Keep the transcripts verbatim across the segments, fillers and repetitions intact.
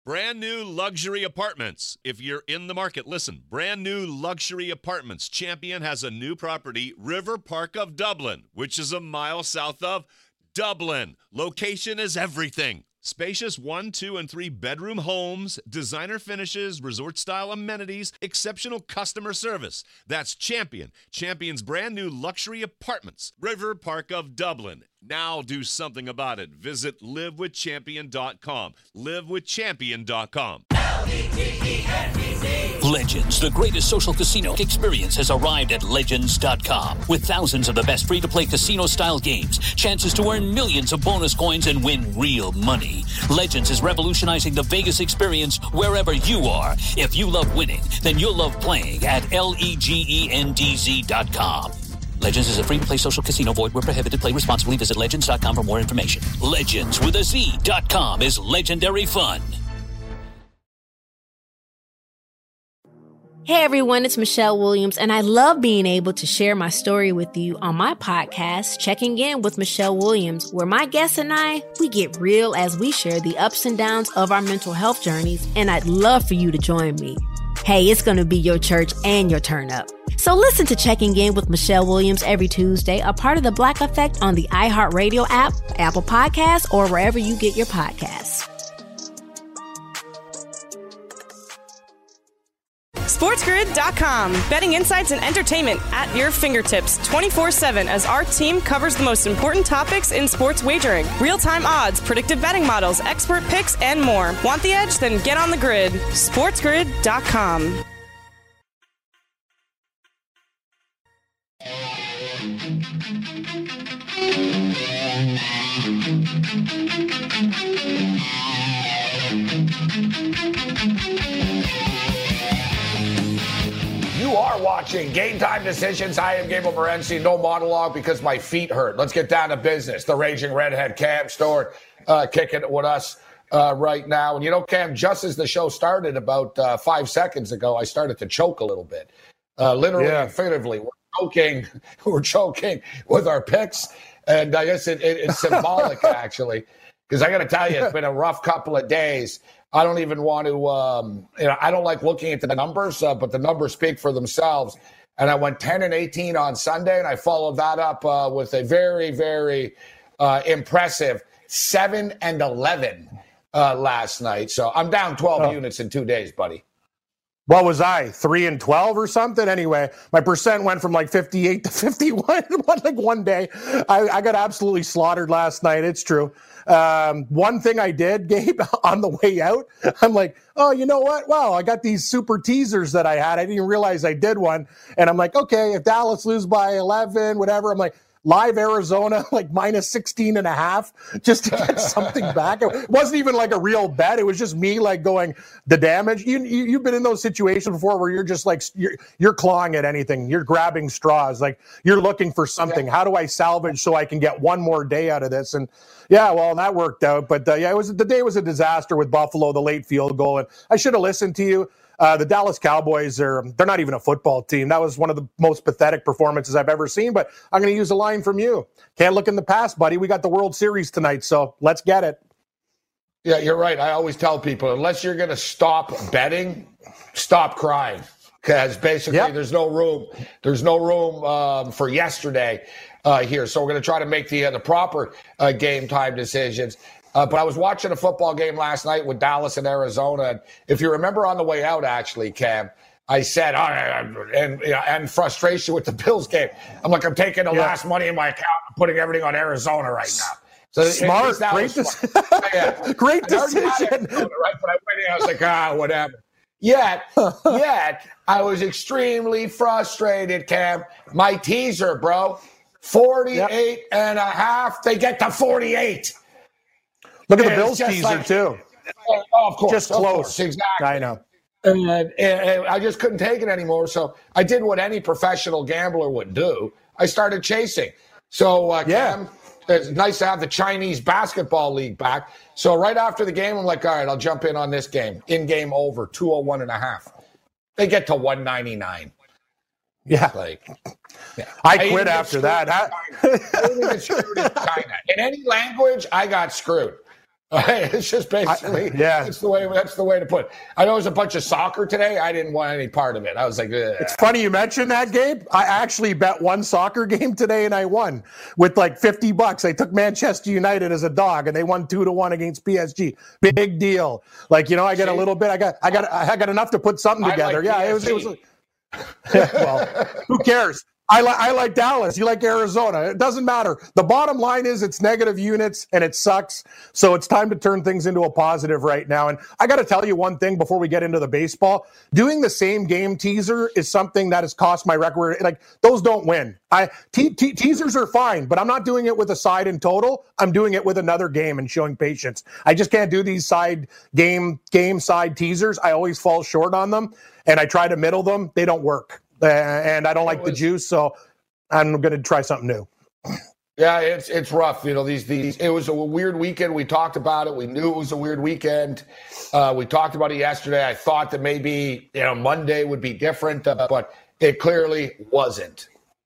Brand new luxury apartments. If you're in the market, listen. Brand new luxury apartments. Champion has a new property, River Park of Dublin, which is a mile south of Dublin. Location is everything. Spacious one, two, and three bedroom homes, designer finishes, resort-style amenities, exceptional customer service. That's Champion. Champion's brand new luxury apartments. River Park of Dublin. Now do something about it. Visit live with champion dot com. live with champion dot com. Legends, the greatest social casino experience, has arrived at legends dot com. With thousands of the best free-to-play casino-style games, chances to earn millions of bonus coins and win real money. Legends is revolutionizing the Vegas experience wherever you are. If you love winning, then you'll love playing at legends dot com. Legends is a free-to-play social casino. Void where prohibited. Play responsibly. Visit legends dot com for more information. Legends with a Z dot com is legendary fun. Hey everyone, it's Michelle Williams, and I love being able to share my story with you on my podcast, Checking In with Michelle Williams, where my guests and I, we get real as we share the ups and downs of our mental health journeys, and I'd love for you to join me. Hey, it's going to be your church and your turn up. So listen to Checking In with Michelle Williams every Tuesday, a part of the Black Effect on the iHeartRadio app, Apple Podcasts, or wherever you get your podcasts. SportsGrid dot com. Betting insights and entertainment at your fingertips twenty-four seven as our team covers the most important topics in sports wagering. Real-time odds, predictive betting models, expert picks, and more. Want the edge? Then get on the grid. SportsGrid dot com. You are watching Game Time Decisions. I am Gabriel Morency. No monologue because my feet hurt. Let's get down to business. The Raging Redhead, Cam Stewart, uh, kicking it with us uh, right now. And you know, Cam, just as the show started about uh, five seconds ago, I started to choke a little bit. Uh, literally yeah. and figuratively, we're choking. We're choking with our picks. And I guess it, it, it's symbolic, actually, because I got to tell you, it's been a rough couple of days. I don't even want to, um, you know, I don't like looking at the numbers, uh, but the numbers speak for themselves. And I went ten and eighteen on Sunday, and I followed that up uh, with a very, very uh, impressive seven and eleven uh, last night. So I'm down twelve oh. units in two days, buddy. What was I, three and twelve or something? Anyway, my percent went from like fifty-eight to fifty-one in like one day. I, I got absolutely slaughtered last night. It's true. Um, one thing I did, Gabe, on the way out, I'm like, oh, you know what? Wow, I got these super teasers that I had. I didn't realize I did one. And I'm like, okay, if Dallas lose by eleven, whatever, I'm like, live Arizona, like minus sixteen and a half, just to get something back. It wasn't even like a real bet. It was just me like going, the damage. You, you, you've been in those situations before where you're just like, you're, you're clawing at anything. You're grabbing straws. Like you're looking for something. Yeah. How do I salvage so I can get one more day out of this? And yeah, well, that worked out. But uh, yeah, it was the day was a disaster with Buffalo, the late field goal. And I should have listened to you. Uh, the Dallas Cowboys are, they're not even a football team. That was one of the most pathetic performances I've ever seen, but I'm going to use a line from you. Can't look in the past, buddy. We got the World Series tonight, so let's get it. Yeah, you're right. I always tell people, unless you're going to stop betting, stop crying, because basically yep. there's no room. There's no room um, for yesterday uh, here. So we're going to try to make the, uh, the proper uh, game time decisions. Uh, but I was watching a football game last night with Dallas and Arizona. And if you remember on the way out, actually, Cam, I said, oh, and, you know, and frustration with the Bills game. I'm like, I'm taking the yeah. last money in my account and putting everything on Arizona right now. So smart. It, it, Great, smart. De- yeah. Great decision. Arizona, right? But I went in, I was like, ah, whatever. Yet, yet, I was extremely frustrated, Cam. My teaser, bro, forty-eight yep. and a half. They get to forty-eight. Look at the Bills teaser, like, too. Oh, of course. Just of close. Course, exactly. I know. And, and, and I just couldn't take it anymore. So I did what any professional gambler would do. I started chasing. So, uh, yeah. Cam, it's nice to have the Chinese basketball league back. So right after the game, I'm like, all right, I'll jump in on this game. In-game over, two oh one and a half. They get to one ninety-nine. Yeah. Like, yeah. I, I quit after that. I didn't get screwed in China. In any language, I got screwed. It's just basically, I, yeah. That's the way. That's the way to put it. I know there's a bunch of soccer today. I didn't want any part of it. I was like, ugh. It's funny you mentioned that, Gabe. I actually bet one soccer game today and I won with like fifty bucks. I took Manchester United as a dog and they won two to one against P S G. Big deal. Like, you know, I get a little bit. I got, I got, I got enough to put something together. Like yeah, P S G. it was. It was. Well, who cares? I like I like Dallas. You like Arizona. It doesn't matter. The bottom line is it's negative units and it sucks. So it's time to turn things into a positive right now. And I got to tell you one thing before we get into the baseball. Doing the same game teaser is something that has cost my record. Like, those don't win. I te- te- teasers are fine, but I'm not doing it with a side in total. I'm doing it with another game and showing patience. I just can't do these side game game side teasers. I always fall short on them, and I try to middle them. They don't work. Uh, and I don't like the juice, so I'm going to try something new. Yeah, it's it's rough. You know, these these. It was a weird weekend. We talked about it. We knew it was a weird weekend. Uh, we talked about it yesterday. I thought that maybe, you know, Monday would be different, uh, but it clearly wasn't.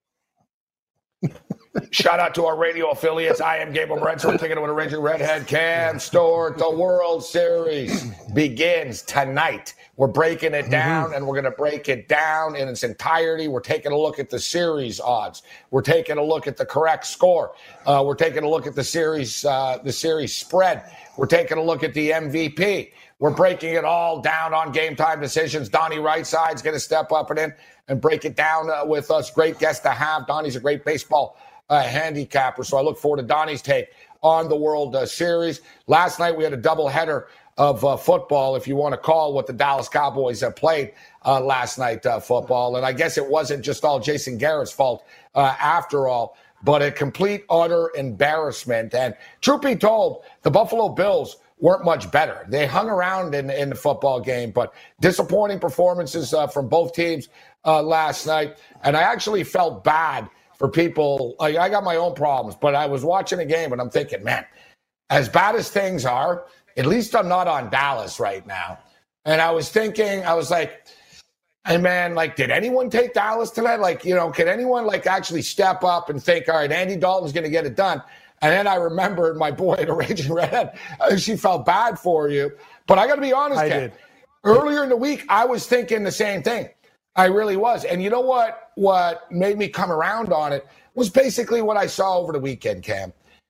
Shout out to our radio affiliates. I am Gabriel Morency. We're taking it with a Raging Redhead. Cam Stewart. The World Series begins tonight. We're breaking it down, mm-hmm. and we're going to break it down in its entirety. We're taking a look at the series odds. We're taking a look at the correct score. Uh, we're taking a look at the series, uh, the series spread. We're taking a look at the M V P. We're breaking it all down on Game Time Decisions. Donnie Rightside is going to step up and in and break it down uh, with us. Great guest to have. Donnie's a great baseball uh, handicapper, so I look forward to Donnie's take on the World uh, Series. Last night we had a doubleheader of uh, football, if you want to call what the Dallas Cowboys have played uh, last night uh, football. And I guess it wasn't just all Jason Garrett's fault uh, after all, but a complete, utter embarrassment. And truth be told, the Buffalo Bills weren't much better. They hung around in, in the football game, but disappointing performances uh, from both teams uh, last night. And I actually felt bad for people. Like, I got my own problems, but I was watching a game and I'm thinking, man, as bad as things are, at least I'm not on Dallas right now. And I was thinking, I was like, hey, man, like, did anyone take Dallas tonight? Like, you know, can anyone, like, actually step up and think, all right, Andy Dalton's going to get it done? And then I remembered my boy, the Raging Redhead. She felt bad for you. But I got to be honest, I Ken, did. Earlier in the week, I was thinking the same thing. I really was. And you know what? What made me come around on it was basically what I saw over the weekend, Cam.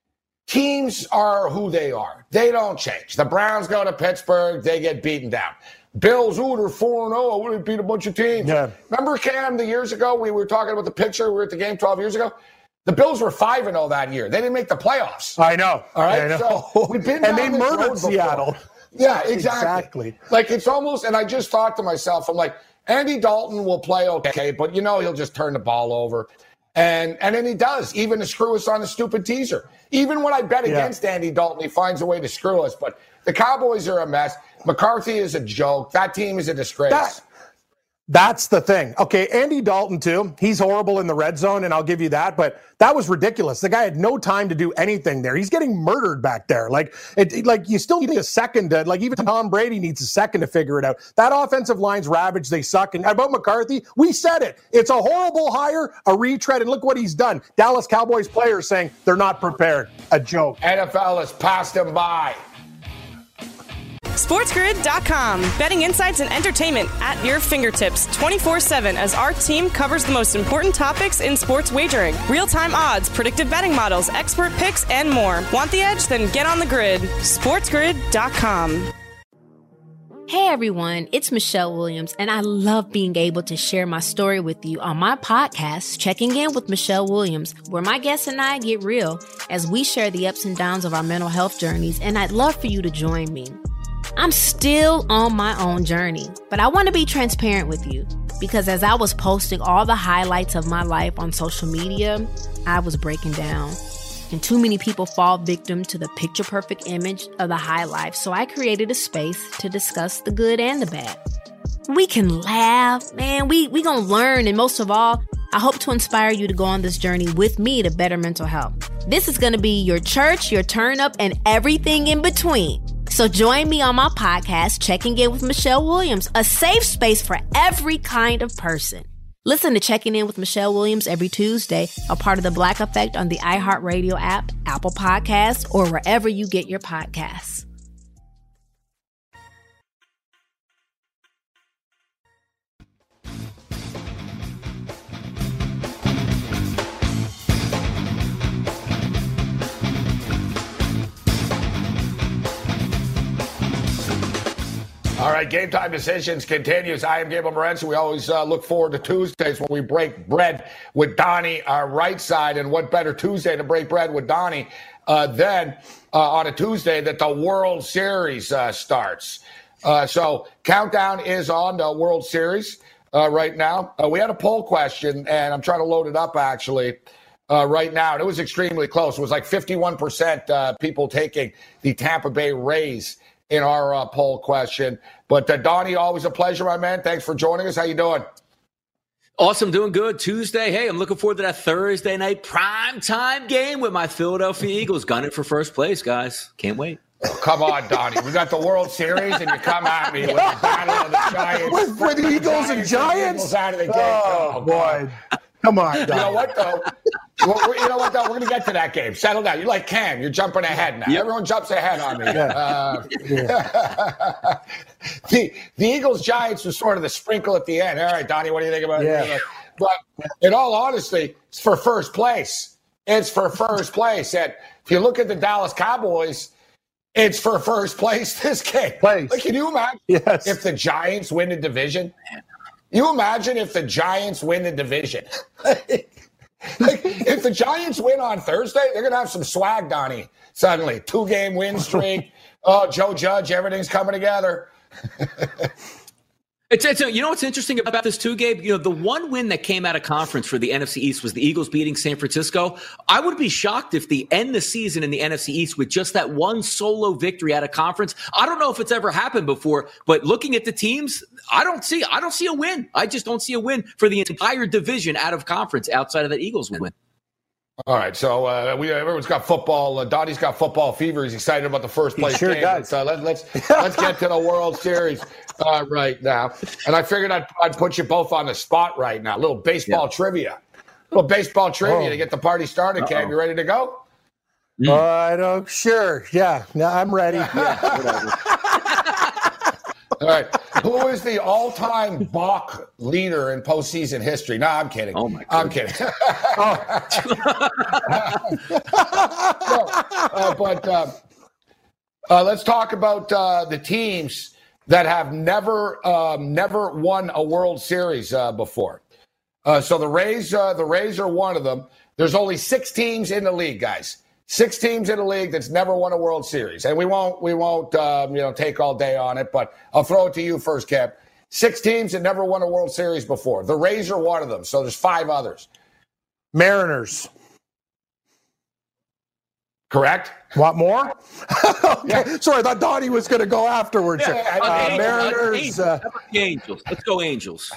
Teams are who they are. They don't change. The Browns go to Pittsburgh, they get beaten down. Bills, ooh, they're four and oh. We beat a bunch of teams. Yeah. Remember, Cam, the years ago, we were talking about the picture. We were at the game twelve years ago. The Bills were five and oh that year. They didn't make the playoffs. I know. All right? I know. So we've been and they murdered Seattle. Yeah, exactly. Exactly. Like, it's almost, and I just thought to myself, I'm like, Andy Dalton will play okay, but, you know, he'll just turn the ball over. And and then he does, even to screw us on a stupid teaser. Even when I bet yeah. against Andy Dalton, he finds a way to screw us. But the Cowboys are a mess. McCarthy is a joke. That team is a disgrace. That, that's the thing. Okay, Andy Dalton, too. He's horrible in the red zone, and I'll give you that. But that was ridiculous. The guy had no time to do anything there. He's getting murdered back there. Like, it, like you still need a second to, like, even Tom Brady needs a second to figure it out. That offensive line's ravaged. They suck. And about McCarthy, we said it. It's a horrible hire, a retread, and look what he's done. Dallas Cowboys players saying they're not prepared. A joke. N F L has passed him by. SportsGrid dot com. Betting insights and entertainment at your fingertips twenty-four seven as our team covers the most important topics in sports wagering. Real-time odds, predictive betting models, expert picks, and more. Want the edge? Then get on the grid. SportsGrid dot com. Hey everyone, it's Michelle Williams, and I love being able to share my story with you on my podcast, Checking In with Michelle Williams, where my guests and I get real as we share the ups and downs of our mental health journeys, and I'd love for you to join me. I'm still on my own journey, but I want to be transparent with you because as I was posting all the highlights of my life on social media, I was breaking down. And too many people fall victim to the picture-perfect image of the high life, so I created a space to discuss the good and the bad. We can laugh, man, we we gonna learn, and most of all, I hope to inspire you to go on this journey with me to better mental health. This is gonna be your church, your turn up, and everything in between. So join me on my podcast, Checking In with Michelle Williams, a safe space for every kind of person. Listen to Checking In with Michelle Williams every Tuesday, a part of the Black Effect on the iHeartRadio app, Apple Podcasts, or wherever you get your podcasts. All right, Game Time Decisions continues. I am Gabriel Morency. We always uh, look forward to Tuesdays when we break bread with Donnie, our right side. And what better Tuesday to break bread with Donnie uh, than uh, on a Tuesday that the World Series uh, starts. Uh, so countdown is on the World Series uh, right now. Uh, we had a poll question, and I'm trying to load it up actually uh, right now. And it was extremely close. It was like fifty-one percent uh, people taking the Tampa Bay Rays in our uh, poll question. But uh, Donnie, always a pleasure, my man. Thanks for joining us. How you doing? Awesome, doing good. Tuesday. Hey, I'm looking forward to that Thursday night primetime game with my Philadelphia Eagles. Gunning for first place, guys. Can't wait. Oh, come on, Donnie. We got the World Series, and you come at me with the battle of the Giants. With, with the Eagles and Giants? Eagles out of the game. Oh, oh boy. Come on, Donnie. You know what, though? We're, you know what, though? We're going to get to that game. Settle down. You're like Cam. You're jumping ahead now. Yep. Everyone jumps ahead on me. Yeah. Uh, yeah. the, the Eagles-Giants was sort of the sprinkle at the end. All right, Donnie, what do you think about yeah. it? But in all honesty, it's for first place. It's for first place. And if you look at the Dallas Cowboys, it's for first place this game. Place. Like, can you imagine yes. if the Giants win the division? You imagine if the Giants win the division. Like, if the Giants win on Thursday, they're going to have some swag, Donnie, suddenly. Two-game win streak. Oh, Joe Judge, everything's coming together. It's, it's a, you know what's interesting about this too, Gabe? You know, the one win that came out of conference for the N F C East was the Eagles beating San Francisco. I would be shocked if they end the season in the N F C East with just that one solo victory out of conference. I don't know if it's ever happened before, but looking at the teams, I don't see I don't see a win. I just don't see a win for the entire division out of conference outside of that Eagles win. All right, so uh, we everyone's got football. Uh, Donnie's got football fever. He's excited about the first place sure game. Does. Uh, let, let's let's get to the World Series uh, right now. And I figured I'd, I'd put you both on the spot right now. A little baseball yeah. trivia, a little baseball trivia oh. to get the party started. Uh-oh. Cam, you ready to go? Mm. Uh, no, sure, yeah, no, I'm ready. Yeah, whatever. All right. Who is the all-time balk leader in postseason history? No, I'm kidding. Oh, my God. I'm kidding. no, uh, but uh, uh, let's talk about uh, the teams that have never um, never won a World Series uh, before. Uh, so the Rays, uh, the Rays are one of them. There's only six teams in the league, guys. Six teams in the league that's never won a World Series, and we won't we won't um, you know take all day on it. But I'll throw it to you first, Cap. Six teams that never won a World Series before. The Rays are one of them. So there's five others. Mariners. Correct. Want more? okay. Yeah. Sorry, I thought Donnie was going to go afterwards. Yeah, yeah, uh, uh, Mariners. Angels. Uh, Angels. Let's go Angels.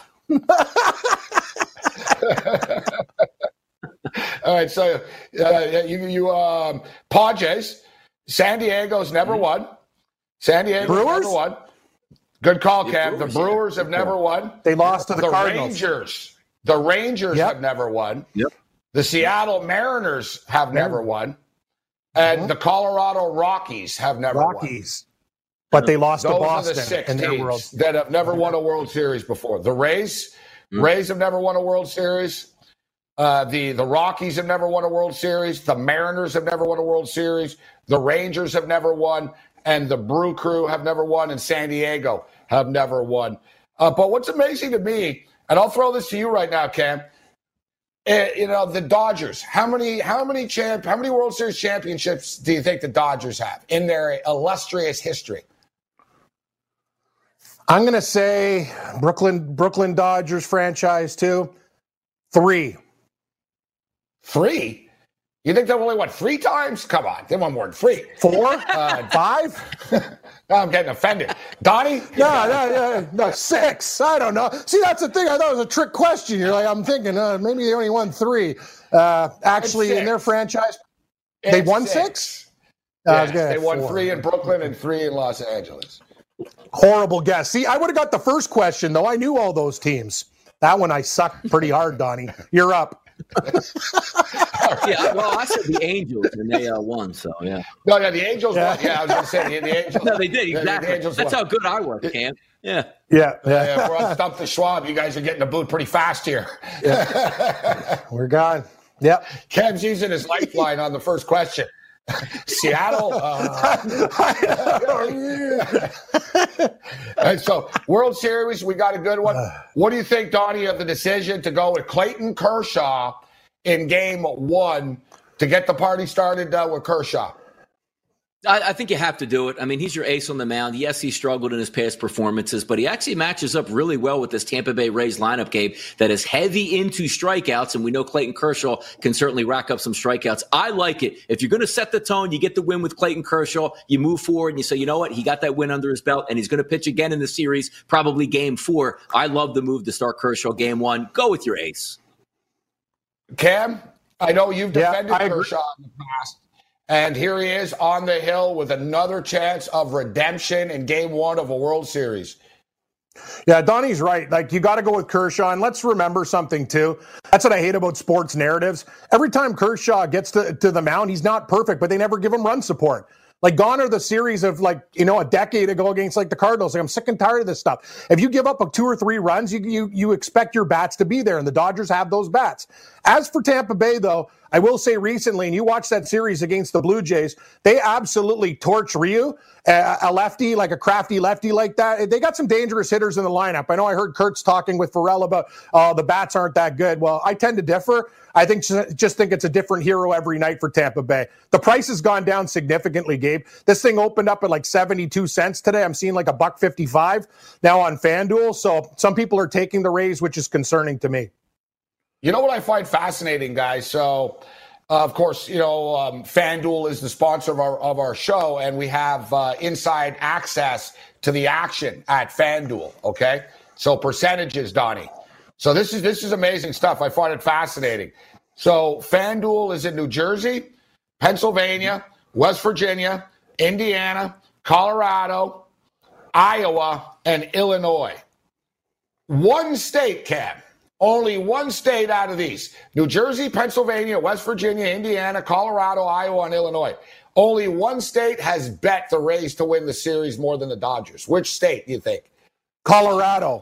All right, so uh, you, you um, Padres, San Diego's never won. San Diego's Brewers? never won. Good call, Yeah, Cam. Brewers, the Brewers yeah. have never won. They lost to the, the Cardinals. Rangers. The Rangers Yep. have never won. Yep. The Seattle Mariners have never won. And Mhm. the Colorado Rockies have never Rockies. But they lost won. to Those Boston are the six in their teams world. that have never won a World Series before. The Rays, Mm. Rays have never won a World Series. Uh, the, the Rockies have never won a World Series. The Mariners have never won a World Series. The Rangers have never won. And the Brew Crew have never won. And San Diego have never won. Uh, but what's amazing to me, and I'll throw this to you right now, Cam, uh, you know, the Dodgers. How many how many champ how many World Series championships do you think the Dodgers have in their illustrious history? I'm going to say Brooklyn Brooklyn Dodgers franchise too. Three. Three? You think they've only won three times? Come on, they won more than three. Four? Uh, Five? No, I'm getting offended. Donnie? No, no, no, no, six. I don't know. See, that's the thing. I thought it was a trick question. You're like, I'm thinking uh, maybe they only won three. Uh, actually, in their franchise, they It's won six. six? Yes, Uh, good. they won Four. three in Brooklyn and three in Los Angeles. Horrible guess. See, I would have got the first question, though. I knew all those teams. That one I sucked pretty hard, Donnie. You're up. Yeah, well, I said the Angels, and they uh, won, so yeah. No, yeah, the Angels yeah. won. Yeah, I was going to say the, the Angels. No, they did, exactly. The, the Angels That's won. how good I work, Cam. Yeah. Yeah. Yeah. yeah if we're on Stump the Schwab, you guys are getting the boot pretty fast here. Yeah. We're gone. Yep. Cam's using his lifeline on the first question. Seattle. Uh, and so, World Series, we got a good one. What do you think, Donnie, of the decision to go with Clayton Kershaw in game one to get the party started uh, with Kershaw? I, I think you have to do it. I mean, he's your ace on the mound. Yes, he struggled in his past performances, but he actually matches up really well with this Tampa Bay Rays lineup, Gabe, that is heavy into strikeouts, and we know Clayton Kershaw can certainly rack up some strikeouts. I like it. If you're going to set the tone, you get the win with Clayton Kershaw, you move forward and you say, you know what, he got that win under his belt, and he's going to pitch again in the series, probably game four. I love the move to start Kershaw game one. Go with your ace. Cam, I know you've defended yeah, Kershaw in the past. And here he is on the hill with another chance of redemption in game one of a World Series. Yeah, Donnie's right. Like, you got to go with Kershaw. And let's remember something, too. That's what I hate about sports narratives. Every time Kershaw gets to, to the mound, he's not perfect, but they never give him run support. Like, gone are the series of, like, you know, a decade ago against, like, the Cardinals. Like, I'm sick and tired of this stuff. If you give up a two or three runs, you, you, you expect your bats to be there, and the Dodgers have those bats. As for Tampa Bay, though, I will say recently, and you watched that series against the Blue Jays, they absolutely torched Ryu, uh, a lefty, like a crafty lefty like that. They got some dangerous hitters in the lineup. I know I heard Kurtz talking with Pharrell about, oh, the bats aren't that good. Well, I tend to differ. I think just think it's a different hero every night for Tampa Bay. The price has gone down significantly, Gabe. This thing opened up at like seventy-two cents today. I'm seeing like a buck fifty-five now on FanDuel. So some people are taking the Rays, which is concerning to me. You know what I find fascinating, guys? So, uh, of course, you know, um, FanDuel is the sponsor of our of our show, and we have uh, inside access to the action at FanDuel, okay? So percentages, Donnie. So this is this is amazing stuff. I find it fascinating. So FanDuel is in New Jersey, Pennsylvania, West Virginia, Indiana, Colorado, Iowa, and Illinois. One state, Cam. Only one state out of these. New Jersey, Pennsylvania, West Virginia, Indiana, Colorado, Iowa, and Illinois. Only one state has bet the Rays to win the series more than the Dodgers. Which state do you think? Colorado.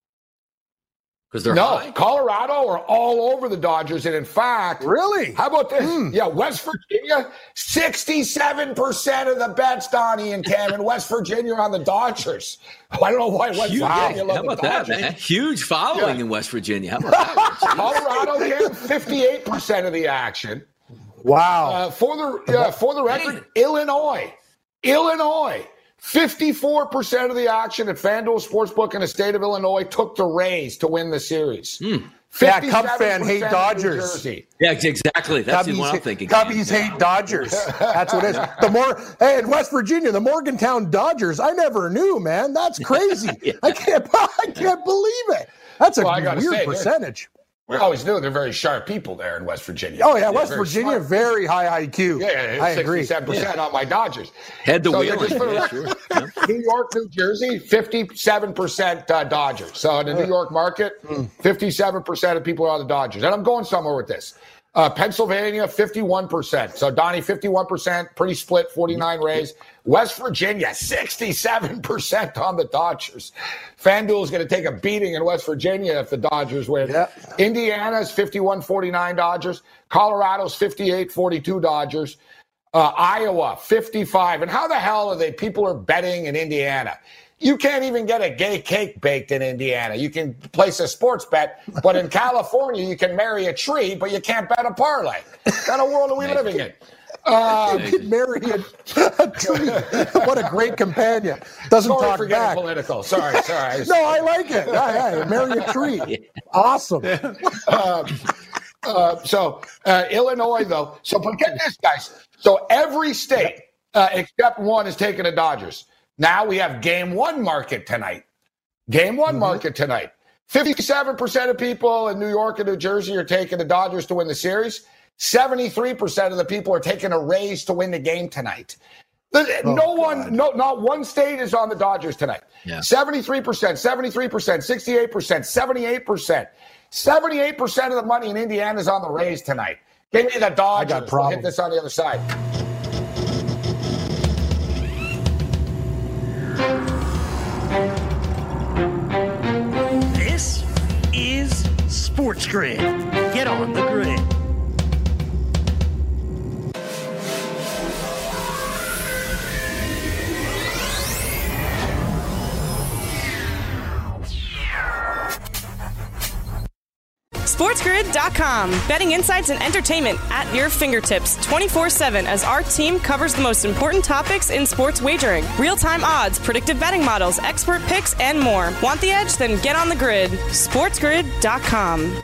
Because they're no, high? Colorado are all over the Dodgers. And in fact, really? How about this? Mm. Yeah, West Virginia, sixty-seven percent of the bets, Donnie and Cam, in West Virginia are on the Dodgers. I don't know why West Huge, Virginia yeah, love how about the that, Dodgers. man? Huge following yeah. in West Virginia. How about that? Colorado, Cam, fifty-eight percent of the action. Wow. Uh, for the uh, for the record, Illinois, Illinois, fifty-four percent of the action at FanDuel Sportsbook in the state of Illinois took the Rays to win the series. Hmm. Yeah, Cub fan hate Dodgers. Yeah, exactly. That's Cubbies, what I'm thinking. Cubbies yeah. hate Dodgers. That's what it is. The more, hey, in West Virginia, the Morgantown Dodgers. I never knew, man. That's crazy. yeah. I can't, I can't believe it. That's a well, weird say, percentage. We always knew they're very sharp people there in West Virginia. Oh, yeah, they're West very Virginia, smart. very high I Q. Yeah, yeah I agree. sixty-seven percent yeah. on my Dodgers. Head to so, wheel. Yeah, yeah, sure. yeah. New York, New Jersey, fifty-seven percent uh, Dodgers. So in the New York market, fifty-seven percent of people are on the Dodgers. And I'm going somewhere with this. Uh, Pennsylvania, fifty-one percent. So, Donnie, fifty-one percent, pretty split, forty-nine Rays. West Virginia, sixty-seven percent on the Dodgers. FanDuel is going to take a beating in West Virginia if the Dodgers win. Yep. Indiana's fifty-one forty-nine Dodgers. Colorado's fifty-eight forty-two Dodgers. Uh, Iowa, fifty-five. And how the hell are they? People are betting in Indiana. You can't even get a gay cake baked in Indiana. You can place a sports bet, but in California, you can marry a tree, but you can't bet a parlay. What kind of world are we living in? Uh, you can marry a, a tree. What a great companion. Doesn't sorry talk for back. getting political. Sorry, sorry. no, I like it. Yeah, yeah, marry a tree. Awesome. um, uh, so uh, Illinois, though. So but get this, guys. So every state uh, except one is taking the Dodgers. Now we have game one market tonight. Game one mm-hmm. market tonight. fifty-seven percent of people in New York and New Jersey are taking the Dodgers to win the series. seventy-three percent of the people are taking a Rays to win the game tonight. Oh, no one, God. no, not one state is on the Dodgers tonight. Yeah. seventy-three percent, seventy-three percent, sixty-eight percent, seventy-eight percent. seventy-eight percent of the money in Indiana is on the Rays tonight. Give me the Dodgers. I got problems. We'll hit this on the other side. This is Sports Grid. Get on the grid. SportsGrid dot com. Betting insights and entertainment at your fingertips twenty-four seven as our team covers the most important topics in sports wagering. Real-time odds, predictive betting models, expert picks, and more. Want the edge? Then get on the grid. SportsGrid dot com.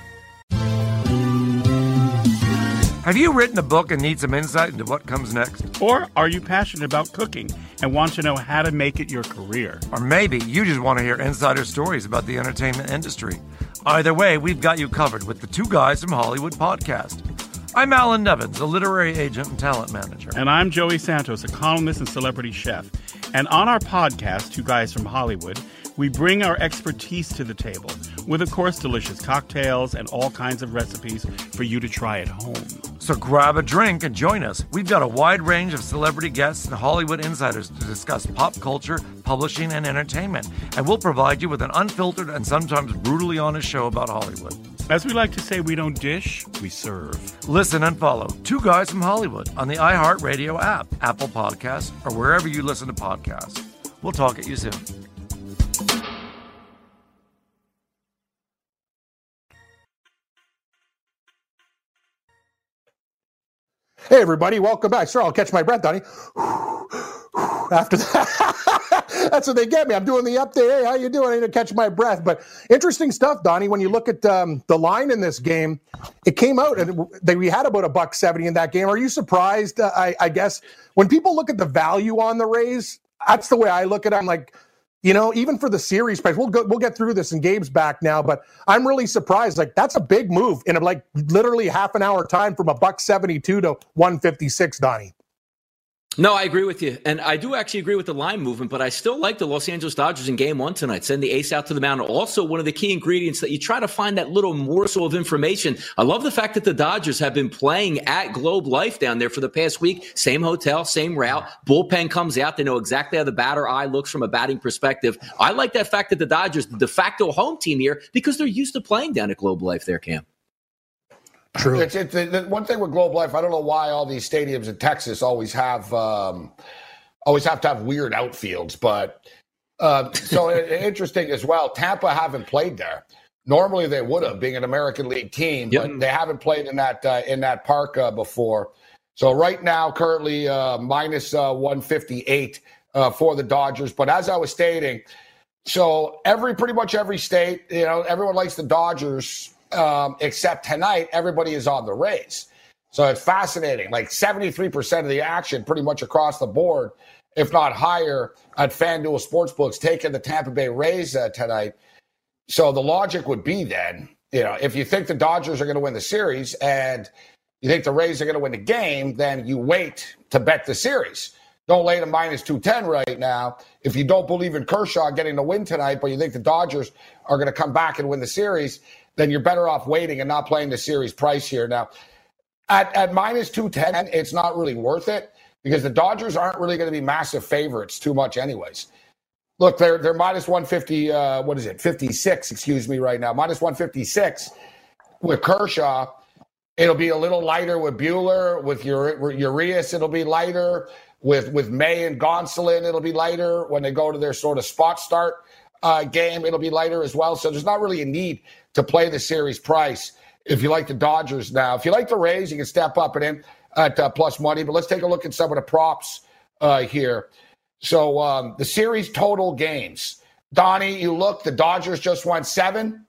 Have you written a book and need some insight into what comes next? Or are you passionate about cooking and want to know how to make it your career? Or maybe you just want to hear insider stories about the entertainment industry. Either way, we've got you covered with the Two Guys from Hollywood podcast. I'm Alan Nevins, a literary agent and talent manager. And I'm Joey Santos, a columnist and celebrity chef. And on our podcast, Two Guys from Hollywood, we bring our expertise to the table with, of course, delicious cocktails and all kinds of recipes for you to try at home. So grab a drink and join us. We've got a wide range of celebrity guests and Hollywood insiders to discuss pop culture, publishing, and entertainment. And we'll provide you with an unfiltered and sometimes brutally honest show about Hollywood. As we like to say, we don't dish, we serve. Listen and follow Two Guys from Hollywood on the iHeartRadio app, Apple Podcasts, or wherever you listen to podcasts. We'll talk at you soon. Hey, everybody, welcome back. Sorry, I'll catch my breath, Donnie. After that, that's what they get me. I'm doing the update. Hey, how you doing? I need to catch my breath. But interesting stuff, Donnie. When you look at um, the line in this game, it came out and they, we had about a buck seventy in that game. Are you surprised? Uh, I, I guess when people look at the value on the Rays, that's the way I look at it. I'm like, you know, even for the series price, we'll go, we'll get through this and Gabe's back now, but I'm really surprised. Like, that's a big move in a, like literally half an hour time from a buck seventy-two to one fifty-six, Donnie. No, I agree with you. And I do actually agree with the line movement, but I still like the Los Angeles Dodgers in game one tonight. Send the ace out to the mound. Also, one of the key ingredients that you try to find that little morsel of information. I love the fact that the Dodgers have been playing at Globe Life down there for the past week. Same hotel, same route. Bullpen comes out. They know exactly how the batter eye looks from a batting perspective. I like that fact that the Dodgers, the de facto home team here, because they're used to playing down at Globe Life there, Cam. True. It's, it's, the one thing with Globe Life, I don't know why all these stadiums in Texas always have um, always have to have weird outfields, but uh, so interesting as well. Tampa haven't played there. Normally they would have, being an American League team, yep. but they haven't played in that uh, in that park uh, before. So right now, currently uh, minus uh, one fifty-eight uh, for the Dodgers. But as I was stating, so every pretty much every state, you know, everyone likes the Dodgers. Um, except tonight, everybody is on the Rays. So it's fascinating. Like seventy-three percent of the action pretty much across the board, if not higher, at FanDuel Sportsbooks taking the Tampa Bay Rays uh, tonight. So the logic would be then, you know, if you think the Dodgers are going to win the series and you think the Rays are going to win the game, then you wait to bet the series. Don't lay to minus two ten right now. If you don't believe in Kershaw getting the win tonight, but you think the Dodgers are going to come back and win the series, then you're better off waiting and not playing the series price here. Now, at, at minus two ten, it's not really worth it because the Dodgers aren't really going to be massive favorites too much anyways. Look, they're they're minus one fifty, uh, what is it, fifty-six, excuse me, right now. minus one fifty-six with Kershaw. It'll be a little lighter with Buehler. With Urias, it'll be lighter. With, with May and Gonsolin, it'll be lighter. When they go to their sort of spot start uh, game, it'll be lighter as well. So there's not really a need to play the series price if you like the Dodgers now. If you like the Rays, you can step up and in at uh, plus money. But let's take a look at some of the props uh, here. So um, the series total games. Donnie, you look, the Dodgers just went seven,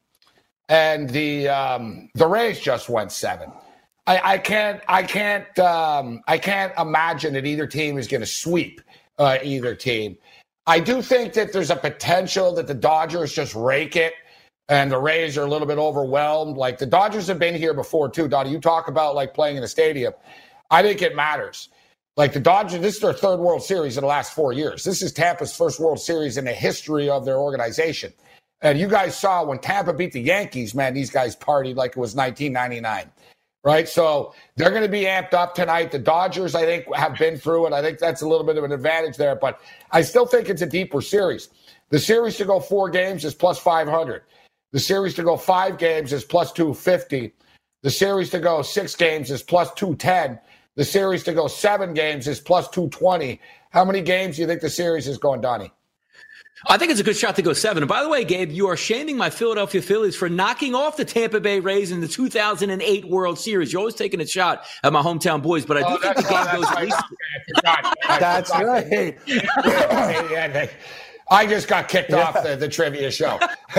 and the um, the Rays just went seven. I, I can't, I can't, um, I can't imagine that either team is going to sweep uh, either team. I do think that there's a potential that the Dodgers just rake it. And the Rays are a little bit overwhelmed. Like, the Dodgers have been here before, too. Donnie, you talk about, like, playing in a stadium. I think it matters. Like the Dodgers, this is their third World Series in the last four years. This is Tampa's first World Series in the history of their organization. And you guys saw when Tampa beat the Yankees, man, these guys partied like it was nineteen ninety-nine, right? So they're going to be amped up tonight. The Dodgers, I think, have been through it. I think that's a little bit of an advantage there, but I still think it's a deeper series. The series to go four games is plus five hundred. The series to go five games is plus two fifty. The series to go six games is plus two ten. The series to go seven games is plus two twenty. How many games do you think the series is going, Donnie? I think it's a good shot to go seven. And by the way, Gabe, you are shaming my Philadelphia Phillies for knocking off the Tampa Bay Rays in the two thousand eight World Series. You're always taking a shot at my hometown boys, but I do oh, think the game goes at least. That's right. Yeah, I just got kicked yeah. off the, the trivia show.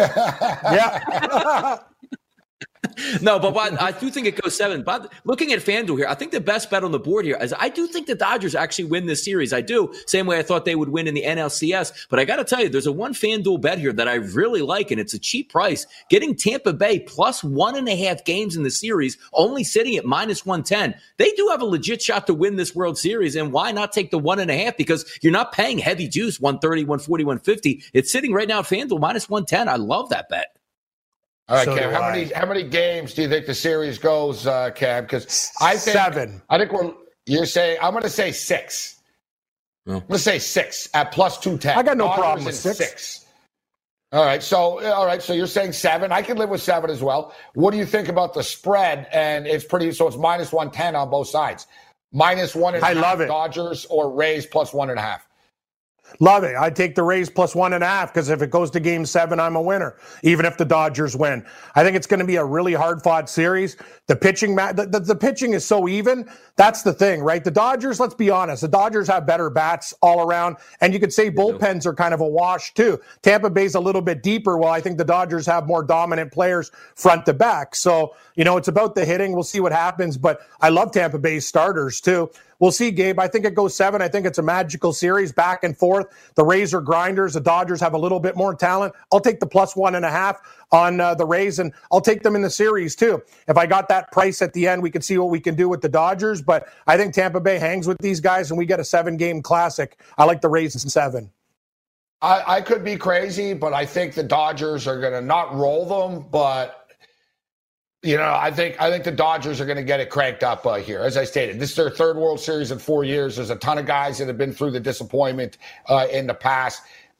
yeah. No, but, but I do think it goes seven. But looking at FanDuel here, I think the best bet on the board here is I do think the Dodgers actually win this series. I do. Same way I thought they would win in the N L C S. But I got to tell you, there's a one FanDuel bet here that I really like, and it's a cheap price. Getting Tampa Bay plus one and a half games in the series, only sitting at minus one ten. They do have a legit shot to win this World Series, and why not take the one and a half? Because you're not paying heavy juice, one thirty, one forty, one fifty. It's sitting right now at FanDuel minus one ten. I love that bet. All right, so Cam, how I. many how many games do you think the series goes, uh, Cam? Because I think seven. I think we're you're saying I'm going to say six. Hmm. I'm going to say six at plus two ten. I got no Dodgers problem with six. six. All right, so all right, so you're saying seven. I can live with seven as well. What do you think about the spread? And it's pretty. So it's minus one ten on both sides. Minus one and a I half love it. Dodgers or Rays plus one and a half. Love it. I'd take the Rays plus one and a half because if it goes to game seven, I'm a winner, even if the Dodgers win. I think it's going to be a really hard-fought series. The pitching ma- the, the, the pitching is so even. That's the thing, right? The Dodgers, let's be honest, the Dodgers have better bats all around, and you could say bullpens are kind of a wash too. Tampa Bay's a little bit deeper, while I think the Dodgers have more dominant players front to back. So, you know, it's about the hitting. We'll see what happens, but I love Tampa Bay's starters too. We'll see, Gabe. I think it goes seven. I think it's a magical series, back and forth. The Rays are grinders. The Dodgers have a little bit more talent. I'll take the plus one and a half on uh, the Rays, and I'll take them in the series too. If I got that price at the end, we can see what we can do with the Dodgers. But I think Tampa Bay hangs with these guys, and we get a seven-game classic. I like the Rays in seven. I, I could be crazy, but I think the Dodgers are going to not roll them, but you know, I think I think the Dodgers are going to get it cranked up uh, here. As I stated, this is their third World Series in four years. There's a ton of guys that have been through the disappointment uh, in the past.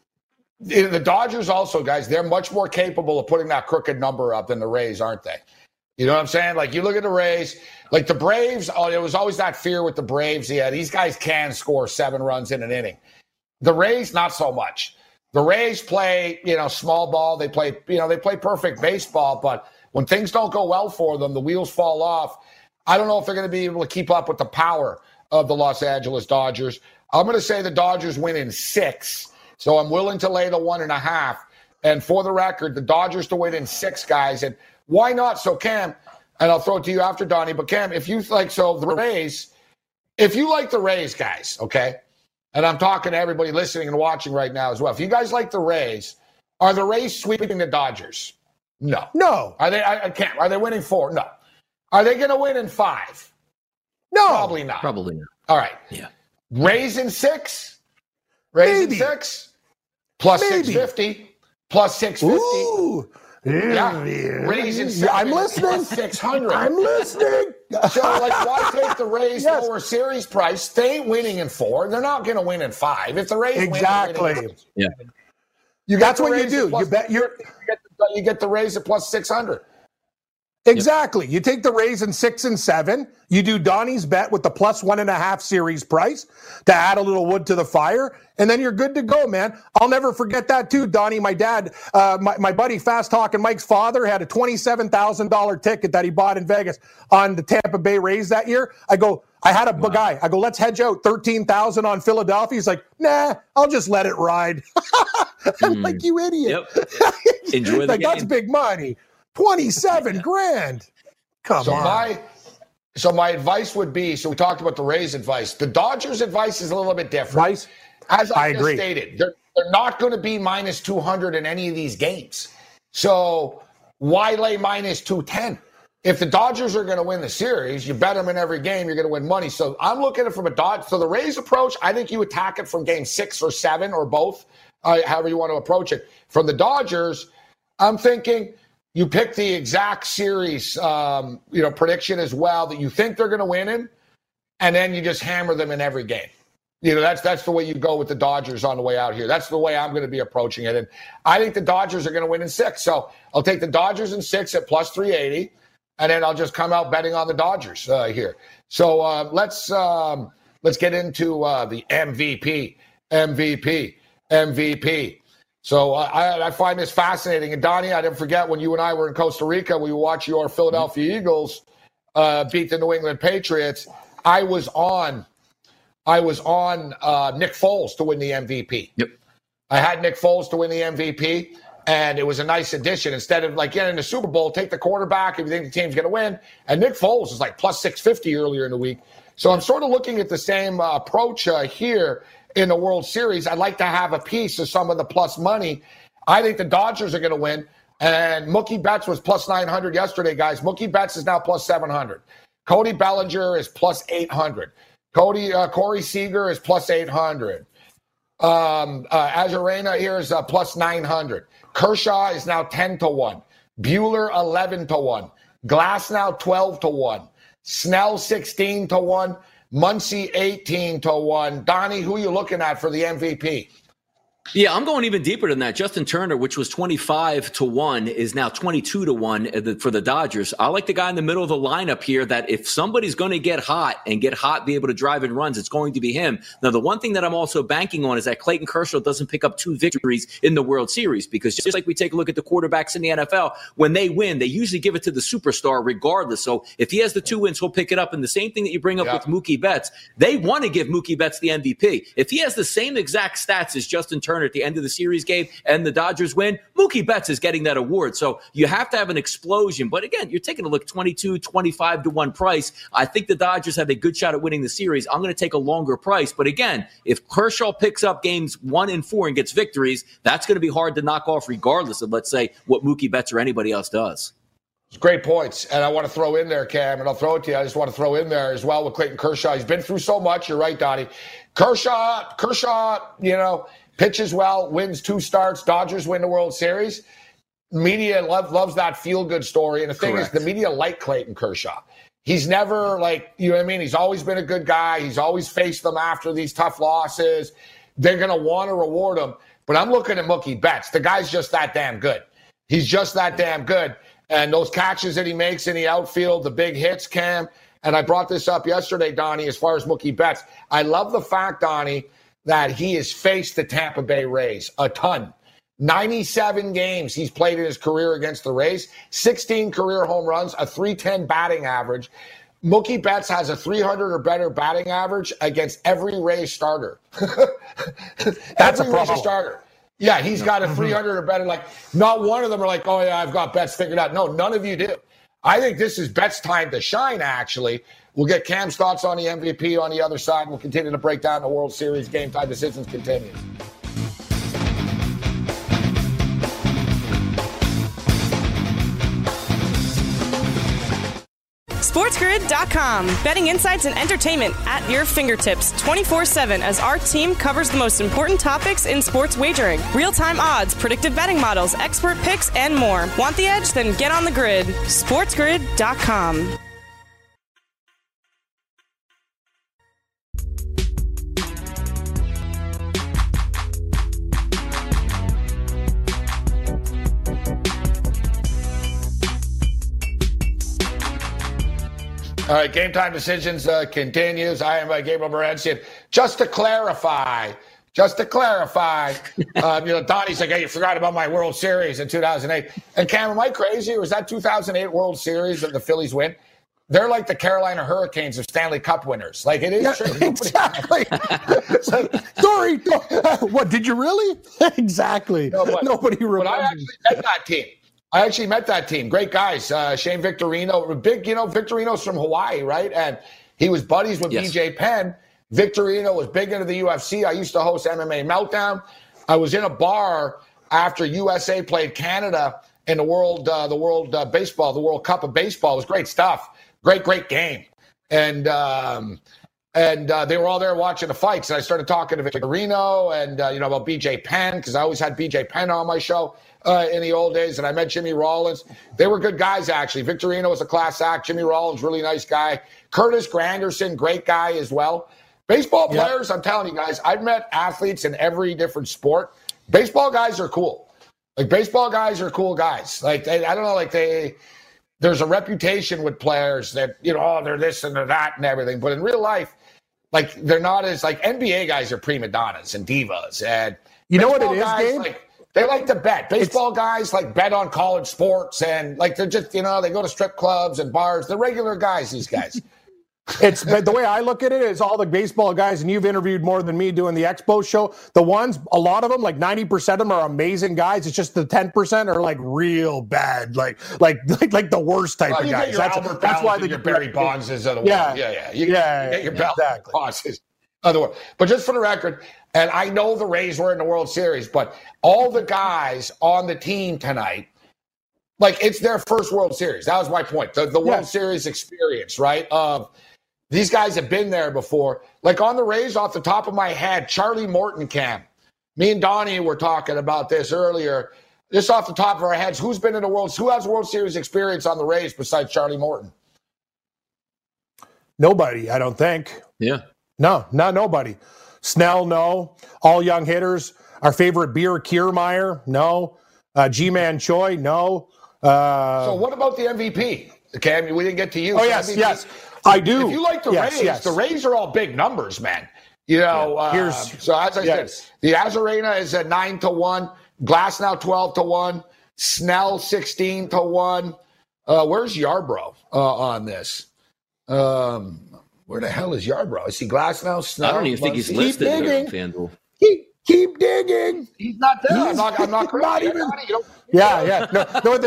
The Dodgers also, guys, they're much more capable of putting that crooked number up than the Rays, aren't they? You know what I'm saying? Like, you look at the Rays, like the Braves, oh, there was always that fear with the Braves. Yeah, these guys can score seven runs in an inning. The Rays, not so much. The Rays play, you know, small ball. They play, you know, they play perfect baseball, but when things don't go well for them, the wheels fall off. I don't know if they're going to be able to keep up with the power of the Los Angeles Dodgers. I'm going to say the Dodgers win in six, so I'm willing to lay the one and a half. And for the record, the Dodgers to win in six, guys. And why not? So, Cam, and I'll throw it to you after, Donnie, but Cam, if you like, so the Rays, if you like the Rays, guys, okay, and I'm talking to everybody listening and watching right now as well, if you guys like the Rays, are the Rays sweeping the Dodgers? No. No. Are they? I, I can't. Are they winning four? No. Are they going to win in five? No. Probably not. Probably not. All right. Yeah. Rays in six? Rays in six? Plus Maybe. six fifty. Plus six fifty. Ooh. Yeah. Rays in seven. I'm listening. Plus six hundred. I'm listening. So, like, why take the Rays Yes. lower series price? They ain't winning in four. They're not going to win in five. If the Rays Exactly. win, Yeah. You That's what you do. You bet you're. You get, the, you get the Rays at plus six hundred. Exactly. You take the Rays in six and seven. You do Donnie's bet with the plus one and a half series price to add a little wood to the fire, and then you're good to go, man. I'll never forget that too, Donnie. My dad, uh, my, my buddy Fast Talk and Mike's father had a twenty-seven thousand dollars ticket that he bought in Vegas on the Tampa Bay Rays that year. I go, I had a wow. guy. I go, let's hedge out thirteen thousand dollars on Philadelphia. He's like, nah, I'll just let it ride. I'm mm. like, you idiot. Yep. Enjoy the like, game. That's big money. twenty-seven grand. Come so on. My, so my advice would be, so we talked about the Rays advice. The Dodgers advice is a little bit different. Right. As I, I just agree. stated, they're, they're not going to be minus two hundred in any of these games. So why lay minus two ten? if the Dodgers are going to win the series, you bet them in every game, you're going to win money. So I'm looking at it from a Dodge. So the Rays approach, I think you attack it from game six or seven or both, uh, however you want to approach it. From the Dodgers, I'm thinking you pick the exact series, um, you know, prediction as well that you think they're going to win in, and then you just hammer them in every game. You know, that's that's the way you go with the Dodgers on the way out here. That's the way I'm going to be approaching it. And I think the Dodgers are going to win in six. So I'll take the Dodgers in six at plus three eighty, and then I'll just come out betting on the Dodgers uh, here. So uh, let's um, let's get into uh, the M V P, M V P, M V P. So uh, I, I find this fascinating. And Donnie, I didn't forget when you and I were in Costa Rica, we watched your Philadelphia Eagles uh, beat the New England Patriots. I was on. I was on uh, Nick Foles to win the M V P. Yep. I had Nick Foles to win the M V P, and it was a nice addition. Instead of like getting the Super Bowl, take the quarterback if you think the team's going to win. And Nick Foles is like plus six fifty earlier in the week. So I'm sort of looking at the same uh, approach uh, here in the World Series. I'd like to have a piece of some of the plus money. I think the Dodgers are going to win. And Mookie Betts was plus nine hundred yesterday, guys. Mookie Betts is now plus seven hundred. Cody Bellinger is plus eight hundred. Cody, uh, Corey Seager is plus eight hundred. Um, uh, Arozarena here is uh, plus nine hundred. Kershaw is now ten to one. Buehler eleven to one. Glass now twelve to one. Snell sixteen to one. Muncy eighteen to one. Donnie, who are you looking at for the M V P? Yeah, I'm going even deeper than that. Justin Turner, which was twenty-five to one, is now twenty-two to one for the Dodgers. I like the guy in the middle of the lineup here that if somebody's going to get hot and get hot, be able to drive in runs, it's going to be him. Now, the one thing that I'm also banking on is that Clayton Kershaw doesn't pick up two victories in the World Series, because just like we take a look at the quarterbacks in the N F L, when they win, they usually give it to the superstar regardless. So if he has the two wins, he'll pick it up. And the same thing that you bring up yeah. with Mookie Betts, they want to give Mookie Betts the M V P. If he has the same exact stats as Justin Turner at the end of the series game and the Dodgers win, Mookie Betts is getting that award. So you have to have an explosion. But again, you're taking a look twenty-two, twenty-five to one price. I think the Dodgers have a good shot at winning the series. I'm going to take a longer price. But again, if Kershaw picks up games one and four and gets victories, that's going to be hard to knock off regardless of, let's say, what Mookie Betts or anybody else does. Great points. And I want to throw in there, Cam, and I'll throw it to you. I just want to throw in there as well with Clayton Kershaw. He's been through so much. You're right, Donnie. Kershaw, Kershaw, you know, pitches well, wins two starts. Dodgers win the World Series. Media love, loves that feel-good story. And the thing Correct. is, the media like Clayton Kershaw. He's never, like, you know what I mean? He's always been a good guy. He's always faced them after these tough losses. They're going to want to reward him. But I'm looking at Mookie Betts. The guy's just that damn good. He's just that damn good. And those catches that he makes in the outfield, the big hits, Cam, and I brought this up yesterday, Donnie, as far as Mookie Betts. I love the fact, Donnie, that he has faced the Tampa Bay Rays a ton. ninety-seven games he's played in his career against the Rays, sixteen career home runs, a three ten batting average. Mookie Betts has a three hundred or better batting average against every Rays starter. That's every a problem. Rays starter. Yeah, he's got a three hundred or better. Like, not one of them are like, oh, yeah, I've got Betts figured out. No, none of you do. I think this is Betts' time to shine, actually. We'll get Cam's thoughts on the M V P on the other side. We'll continue to break down the World Series. Game Time Decisions continues. SportsGrid dot com. Betting insights and entertainment at your fingertips twenty-four seven as our team covers the most important topics in sports wagering. Real-time odds, predictive betting models, expert picks, and more. Want the edge? Then get on the grid. SportsGrid dot com. All right, Game Time Decisions uh, continues. I am uh, Gabriel Morency. Just to clarify, just to clarify, um, you know, Donnie's like, hey, you forgot about my World Series in two thousand eight. And Cam, am I crazy? Or was that two thousand eight World Series that the Phillies win? They're like the Carolina Hurricanes of Stanley Cup winners. Like, it is yeah, true. Exactly. So, sorry. What, did you really? Exactly. No, but, Nobody remembers. But I actually met that team. I actually met that team. Great guys. Uh, Shane Victorino, big, you know, Victorino's from Hawaii, right? And he was buddies with yes. B J Penn. Victorino was big into the U F C. I used to host M M A Meltdown. I was in a bar after U S A played Canada in the world, uh, the world uh, baseball, the World Cup of baseball. It was great stuff. Great, great game. And um, and uh, they were all there watching the fights. And I started talking to Victorino and, uh, you know, about B J Penn, because I always had B J Penn on my show uh, in the old days. And I met Jimmy Rollins. They were good guys, actually. Victorino was a class act. Jimmy Rollins, really nice guy. Curtis Granderson, great guy as well. Baseball players, yep. I'm telling you guys, I've met athletes in every different sport. Baseball guys are cool. Like, baseball guys are cool guys. Like, they, I don't know, like, they, there's a reputation with players that, you know, oh, they're this and they're that and everything. But in real life, like, they're not as, like, N B A guys are prima donnas and divas. And you know what it is, guys, Gabe? Like, they like to bet. Baseball it's, guys, like, bet on college sports. And, like, they're just, you know, they go to strip clubs and bars. They're regular guys, these guys. It's the way I look at it is all the baseball guys, and you've interviewed more than me doing the Expo show. The ones, a lot of them, like ninety percent of them are amazing guys. It's just the ten percent are like real bad, like like like, like the worst type well, of you guys. Get your That's, Albert that's why the your Barry Bondses of the world. Yeah, yeah, yeah. You, yeah, you get your yeah, Bell exactly. Bondses of the world. But just for the record, and I know the Rays were in the World Series, but all the guys on the team tonight, like, it's their first World Series. That was my point. The, the World yeah. Series experience, right? Of uh, these guys have been there before. Like, on the Rays, off the top of my head, Charlie Morton Cam. Me and Donnie were talking about this earlier. Just off the top of our heads, who's been in the World Who has World Series experience on the Rays besides Charlie Morton? Nobody, I don't think. Yeah. No, not nobody. Snell, no. All young hitters. Our favorite beer, Kiermaier, no. Uh, G-Man Choi, no. Uh, so what about the M V P? Cam, we didn't get to you. Oh, so yes, M V P, yes. I do. If you like the yes, Rays, yes. the Rays are all big numbers, man. You know, yeah. Here's, uh, so as I yes. said, the Azarena is at nine to one, Glasnow twelve to one, Snell sixteen to one. Uh, where's Yarbrough uh, on this? Um, where the hell is Yarbrough? I see Glasnow, Snell. I don't even think he's listed there on FanDuel. Keep, keep digging. He's not there. He's, I'm not. I'm not, not even. You know, yeah, yeah. No, know what they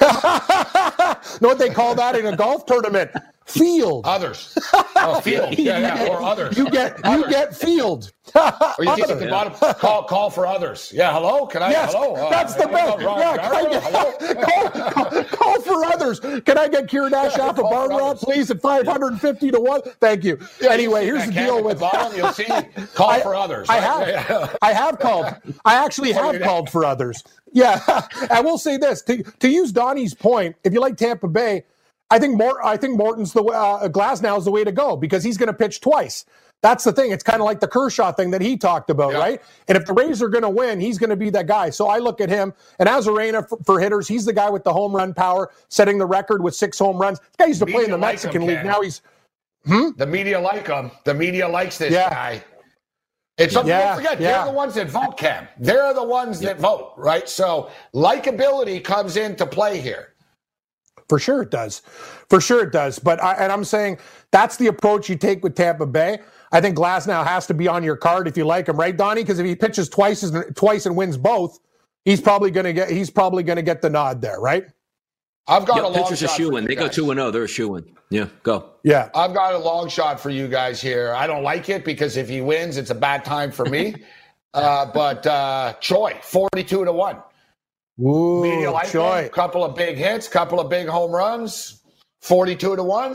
know what they call that in a golf tournament? Field. Others. Oh, field. Yeah, yeah. Or others. You get others. you get field. Or you get at the bottom. Call call for others. Yeah. Hello. Can I? Yes, hello. Uh, that's the best. Yeah. Can I get, call, call, call for others. Can I get Kieran Ashoff a barn rod, please, at five hundred and fifty to one? Thank you. Yeah, anyway, you here's the Cam deal at with the bottom. You'll see. Call I, for others. I right? have. Yeah. I have called. I actually have called for others. Yeah. I will say this to to use Donnie's point. If you like Tampa Bay, I think more. I think Morton's the uh, Glasnow is the way to go because he's going to pitch twice. That's the thing. It's kind of like the Kershaw thing that he talked about, yeah. right? And if the Rays are going to win, he's going to be that guy. So I look at him, and Azarena for, for hitters, he's the guy with the home run power, setting the record with six home runs. This guy used to play in the like Mexican him, League. Ken. Now he's hmm? The media like him. The media likes this yeah. guy. It's something yeah, don't forget. yeah. They're the ones that vote, Cam. They're the ones that vote, right? So likability comes into play here. For sure it does. For sure it does. But I, and I'm saying that's the approach you take with Tampa Bay. I think Glasnow has to be on your card if you like him, right, Donnie? Because if he pitches twice twice and wins both, he's probably going to get he's probably going to get the nod there, right? I've got yeah, a long pitchers shot. A shoe in. They guys. Go two and zero. They're a shoe in. Yeah, go. Yeah, I've got a long shot for you guys here. I don't like it because if he wins, it's a bad time for me. uh, but uh, Choi, forty-two to one. Ooh, Media like Choi. A couple of big hits, couple of big home runs. forty-two to one.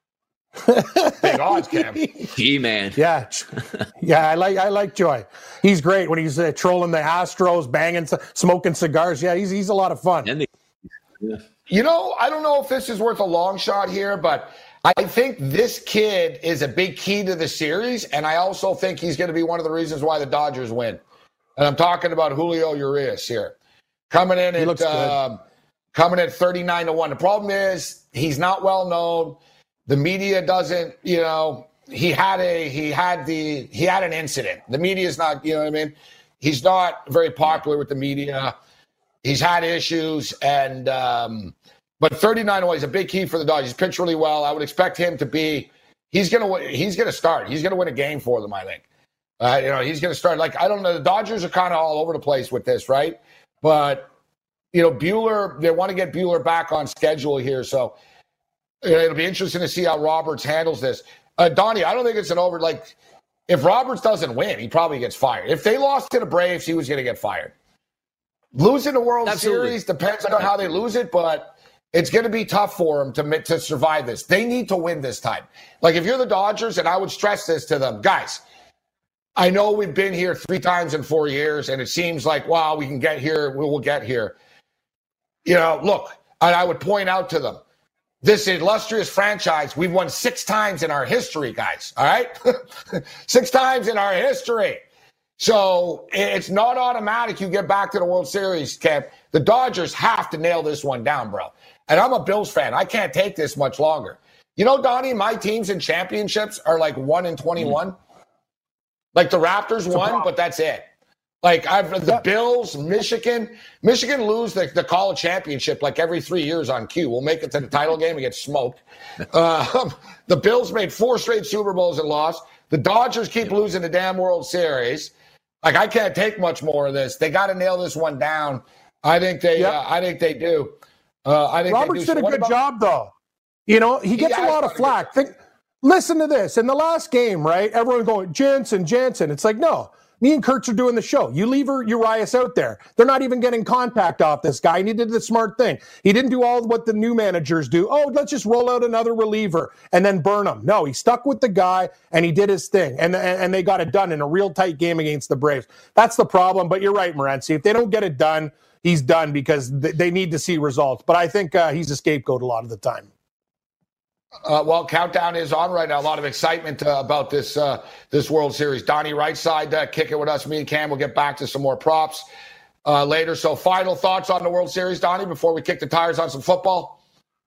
Big odds, Cam. G-man. Yeah, yeah. I like I like Choi. He's great when he's uh, trolling the Astros, banging, smoking cigars. Yeah, he's he's a lot of fun. And they, yeah. You know, I don't know if this is worth a long shot here, but I think this kid is a big key to the series, and I also think he's going to be one of the reasons why the Dodgers win. And I'm talking about Julio Urias here, coming in at uh, coming at thirty-nine to one. The problem is he's not well known. The media doesn't, you know, he had a, he had the, he had an incident. The media is not, you know what I mean? He's not very popular with the media. He's had issues and, um, but thirty-nine away is a big key for the Dodgers. He's pitched really well. I would expect him to be, he's going to, he's going to start. He's going to win a game for them, I think. Uh, you know, he's going to start. Like, I don't know. The Dodgers are kind of all over the place with this, right? But, you know, Buehler, they want to get Buehler back on schedule here. So, it'll be interesting to see how Roberts handles this. Uh, Donnie, I don't think it's an over. Like, if Roberts doesn't win, he probably gets fired. If they lost to the Braves, he was going to get fired. Losing the World Absolutely. Series depends on how they lose it, but it's going to be tough for them to, to survive this. They need to win this time. Like, if you're the Dodgers, and I would stress this to them, guys, I know we've been here three times in four years, and it seems like, wow, we can get here, we will get here. You know, look, and I would point out to them, this illustrious franchise, we've won six times in our history, guys, all right? Six times in our history. So it's not automatic you get back to the World Series, Kev. The Dodgers have to nail this one down, bro. And I'm a Bills fan. I can't take this much longer. You know, Donnie, my teams in championships are like one and twenty-one. Mm-hmm. Like the Raptors won, but that's it. Like I've the yep. Bills, Michigan. Michigan lose the, the college championship like every three years on cue. We'll make it to the title game and get smoked. Uh, the Bills made four straight Super Bowls and lost. The Dodgers keep losing the damn World Series. Like, I can't take much more of this. They got to nail this one down. I think they. Yep. Uh, I think they do. Uh, I think Roberts they do. did a so good about, job, though. You know, he gets yeah, a lot of flack. Think, listen to this. In the last game, right? Everyone going Jensen, Jensen. It's like, no. Me and Kurtz are doing the show. You leave Urias out there. They're not even getting contact off this guy. And he did the smart thing. He didn't do all what the new managers do. Oh, let's just roll out another reliever and then burn him. No, he stuck with the guy and he did his thing. And, and, and they got it done in a real tight game against the Braves. That's the problem. But you're right, Morency. If they don't get it done, he's done because th- they need to see results. But I think uh, he's a scapegoat a lot of the time. Uh, well, countdown is on right now. A lot of excitement uh, about this uh, this World Series. Donnie Rightside uh, kick it with us. Me and Cam will get back to some more props uh, later. So final thoughts on the World Series, Donnie, before we kick the tires on some football?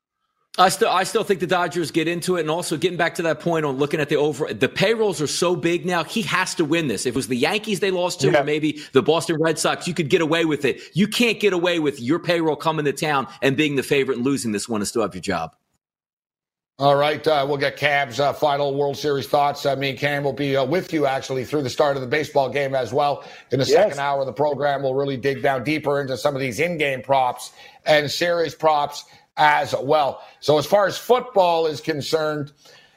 I still I still think the Dodgers get into it. And also getting back to that point on looking at the over, the payrolls are so big now. He has to win this. If it was the Yankees they lost to, yeah. or maybe the Boston Red Sox, you could get away with it. You can't get away with your payroll coming to town and being the favorite and losing this one and still have your job. All right, uh, we'll get Cam's uh, final World Series thoughts. I mean, Cam will be uh, with you, actually, through the start of the baseball game as well. In the yes. second hour of the program, we'll really dig down deeper into some of these in-game props and series props as well. So as far as football is concerned,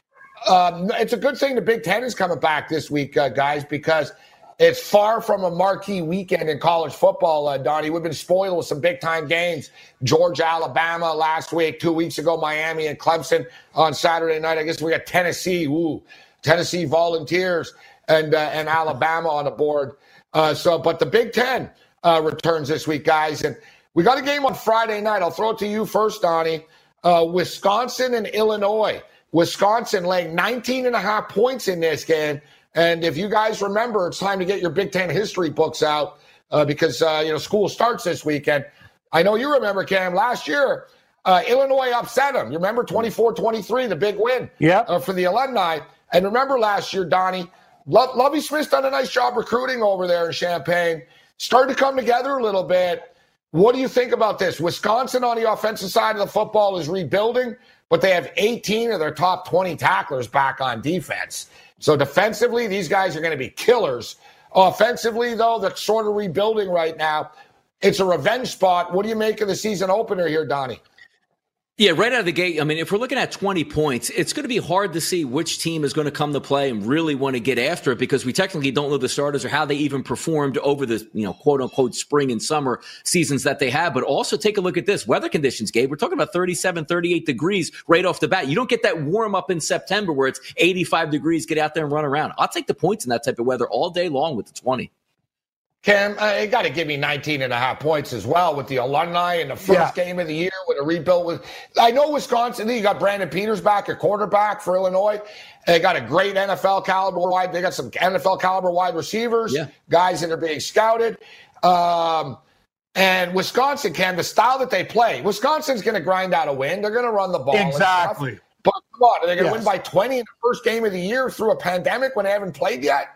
um, it's a good thing the Big Ten is coming back this week, uh, guys, because it's far from a marquee weekend in college football, uh, Donnie. We've been spoiled with some big-time games. Georgia, Alabama last week. Two weeks ago, Miami and Clemson on Saturday night. I guess we got Tennessee. Ooh, Tennessee Volunteers and uh, and Alabama on the board. Uh, so, but the Big Ten uh, returns this week, guys. And we got a game on Friday night. I'll throw it to you first, Donnie. Uh, Wisconsin and Illinois. Wisconsin laying nineteen and a half points in this game. And if you guys remember, it's time to get your Big Ten history books out uh, because, uh, you know, school starts this weekend. I know you remember, Cam, last year, uh, Illinois upset them. You remember twenty-four twenty-three, the big win yep. uh, for the alumni. And remember last year, Donnie, Lo- Lovie Smith's done a nice job recruiting over there in Champaign. Started to come together a little bit. What do you think about this? Wisconsin on the offensive side of the football is rebuilding, but they have eighteen of their top twenty tacklers back on defense. So defensively, these guys are going to be killers. Offensively, though, they're sort of rebuilding right now. It's a revenge spot. What do you make of the season opener here, Donnie? Yeah, right out of the gate, I mean, if we're looking at twenty points, it's going to be hard to see which team is going to come to play and really want to get after it because we technically don't know the starters or how they even performed over the, you know, quote unquote spring and summer seasons that they have. But also take a look at this weather conditions, Gabe. We're talking about thirty-seven, thirty-eight degrees right off the bat. You don't get that warm up in September where it's eighty-five degrees, get out there and run around. I'll take the points in that type of weather all day long with the twenty. Cam, uh, you got to give me nineteen and a half points as well with the alumni in the first yeah. game of the year with a rebuild. With I know Wisconsin, you got Brandon Peters back at quarterback for Illinois. They got a great N F L caliber wide. They got some N F L caliber wide receivers, yeah. guys that are being scouted. Um, and Wisconsin, Cam, the style that they play, Wisconsin's going to grind out a win. They're going to run the ball. Exactly. But come on, are they going to yes. win by twenty in the first game of the year through a pandemic when they haven't played yet?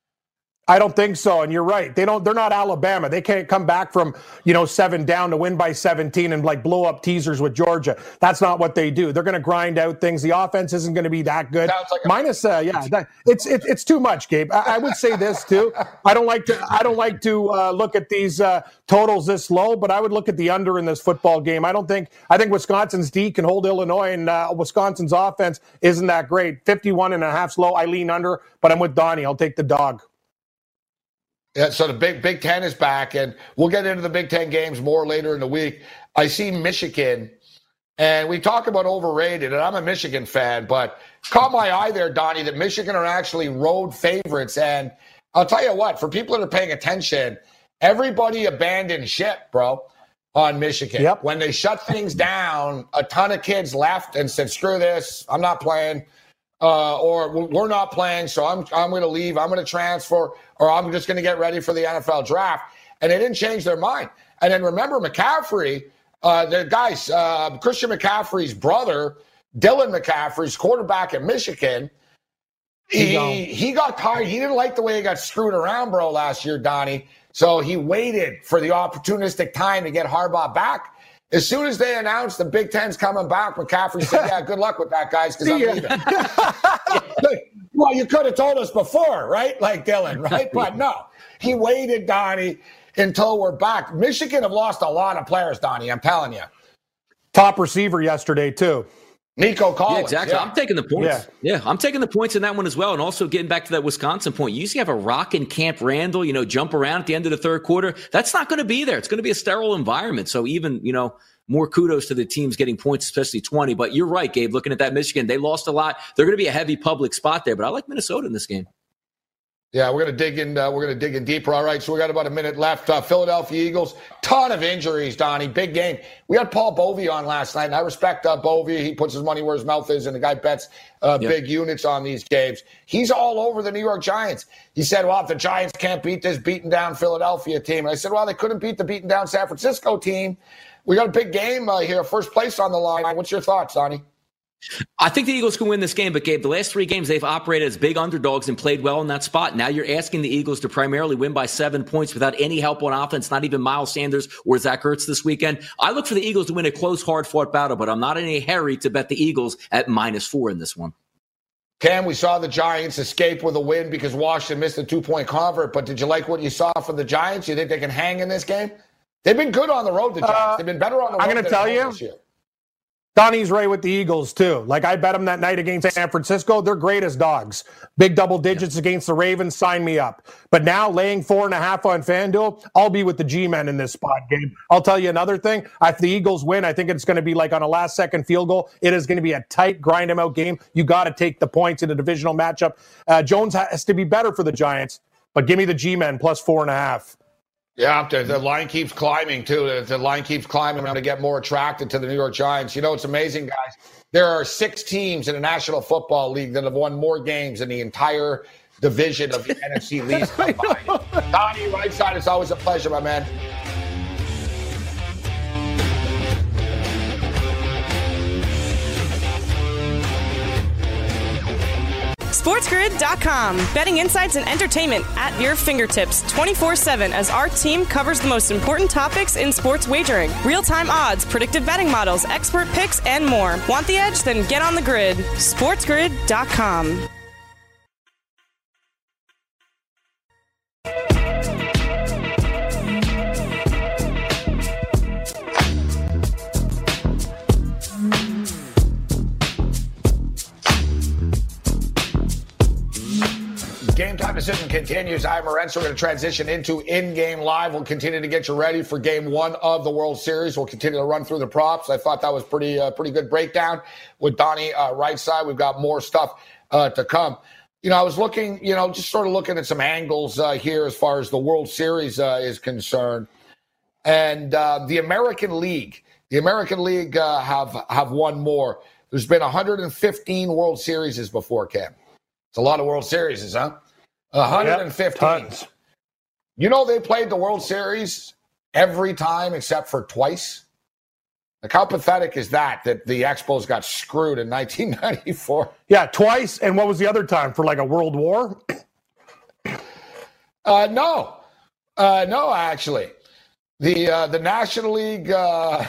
I don't think so, and you're right. They don't. They're not Alabama. They can't come back from you know seven down to win by seventeen and like blow up teasers with Georgia. That's not what they do. They're going to grind out things. The offense isn't going to be that good. Like Minus, uh, yeah, that, it's it, it's too much, Gabe. I, I would say this too. I don't like to. I don't like to uh, look at these uh, totals this low, but I would look at the under in this football game. I don't think. I think Wisconsin's D can hold Illinois, and uh, Wisconsin's offense isn't that great. fifty-one and a half slow. I lean under, but I'm with Donnie. I'll take the dog. Yeah, so the Big Big Ten is back, and we'll get into the Big Ten games more later in the week. I see Michigan, and we talk about overrated, and I'm a Michigan fan, but caught my eye there, Donnie, that Michigan are actually road favorites. And I'll tell you what, for people that are paying attention, everybody abandoned ship, bro, on Michigan. Yep. When they shut things down, a ton of kids left and said, screw this, I'm not playing. Uh, or we're not playing, so I'm I'm going to leave. I'm going to transfer, or I'm just going to get ready for the N F L draft. And they didn't change their mind. And then remember McCaffrey, uh, the guys, uh, Christian McCaffrey's brother, Dylan McCaffrey's quarterback at Michigan. He he got tired. He didn't like the way he got screwed around, bro, last year, Donnie. So he waited for the opportunistic time to get Harbaugh back. As soon as they announced the Big Ten's coming back, McCaffrey said, yeah, good luck with that, guys, because I'm leaving. Well, you could have told us before, right? Like Dylan, right? But no, he waited, Donnie, until we're back. Michigan have lost a lot of players, Donnie, I'm telling you. Top receiver yesterday, too. Nico Collins. Yeah, exactly. Yeah. I'm taking the points. Yeah. yeah, I'm taking the points in that one as well. And also getting back to that Wisconsin point, you usually have a rock in Camp Randall, you know, jump around at the end of the third quarter. That's not going to be there. It's going to be a sterile environment. So even, you know, more kudos to the teams getting points, especially twenty. But you're right, Gabe, looking at that Michigan, they lost a lot. They're going to be a heavy public spot there. But I like Minnesota in this game. Yeah, we're going to dig in. Uh, we're going to dig in deeper. All right, so we got about a minute left. Uh, Philadelphia Eagles, ton of injuries, Donnie. Big game. We had Paul Bovey on last night, and I respect uh, Bovey. He puts his money where his mouth is, and the guy bets uh, yep. big units on these games. He's all over the New York Giants. He said, well, if the Giants can't beat this beaten down Philadelphia team. And I said, well, they couldn't beat the beaten down San Francisco team. We got a big game uh, here, first place on the line. What's your thoughts, Donnie? I think the Eagles can win this game, but Gabe, the last three games they've operated as big underdogs and played well in that spot. Now you're asking the Eagles to primarily win by seven points without any help on offense, not even Miles Sanders or Zach Ertz this weekend. I look for the Eagles to win a close, hard-fought battle, but I'm not in a hurry to bet the Eagles at minus four in this one. Cam, we saw the Giants escape with a win because Washington missed a two-point convert, but did you like what you saw from the Giants? You think they can hang in this game? They've been good on the road, the Giants. Uh, They've been better on the road. I'm going to tell you, Donnie's right with the Eagles, too. Like, I bet them that night against San Francisco. They're great as dogs. Big double digits yeah. against the Ravens. Sign me up. But now, laying four and a half on FanDuel, I'll be with the G-men in this spot game. I'll tell you another thing. If the Eagles win, I think it's going to be like on a last-second field goal. It is going to be a tight, grind-em-out game. You got to take the points in a divisional matchup. Uh, Jones has to be better for the Giants, but give me the G-men plus four and a half. Yeah, the, the line keeps climbing, too. The, the line keeps climbing. I'm going to get more attracted to the New York Giants. You know, it's amazing, guys. There are six teams in the National Football League that have won more games in the entire division of the N F C League combined. Donnie, right side, it's always a pleasure, my man. SportsGrid dot com. Betting insights and entertainment at your fingertips twenty-four seven as our team covers the most important topics in sports wagering. Real-time odds, predictive betting models, expert picks, and more. Want the edge? Then get on the grid. SportsGrid dot com. Game Time Decision continues. I'm Morenz. We're going to transition into in-game live. We'll continue to get you ready for game one of the World Series. We'll continue to run through the props. I thought that was pretty uh, pretty good breakdown with Donnie uh, right side. We've got more stuff uh, to come. You know, I was looking, you know, just sort of looking at some angles uh, here as far as the World Series uh, is concerned. And uh, the American League, the American League uh, have, have won more. There's been one hundred fifteen World Series before, Cam. It's a lot of World Series, huh? one hundred fifteen. Yep, tons. You know they played the World Series every time except for twice? Like, how pathetic is that, that the Expos got screwed in nineteen ninety-four? Yeah, twice. And what was the other time? For like a world war? uh, no. Uh, no, actually. The uh, the National League, uh,